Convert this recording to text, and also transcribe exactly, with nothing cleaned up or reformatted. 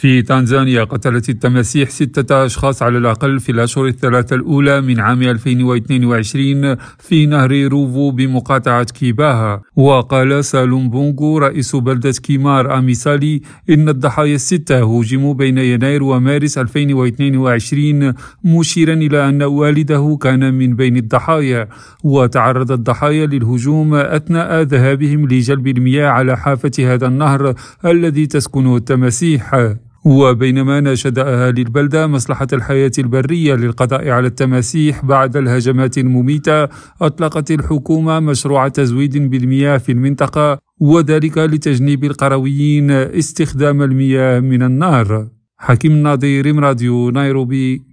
في تنزانيا قتلت التماسيح ستة أشخاص على الأقل في الأشهر الثلاثة الأولى من عام ألفين واثنين وعشرين في نهر روفو بمقاطعة كيباها. وقال سالوم بونغو رئيس بلدة كيمار أميسالي إن الضحايا الستة هجموا بين يناير ومارس ألفين واثنين وعشرين، مشيرا إلى أن والده كان من بين الضحايا. وتعرض الضحايا للهجوم أثناء ذهابهم لجلب المياه على حافة هذا النهر الذي تسكنه التماسيح. وبينما ناشد أهالي البلدة مصلحة الحياة البرية للقضاء على التماسيح بعد الهجمات المميتة، أطلقت الحكومة مشروع تزويد بالمياه في المنطقة، وذلك لتجنيب القرويين استخدام المياه من النهر. حكيم ناظر، راديو نيروبي.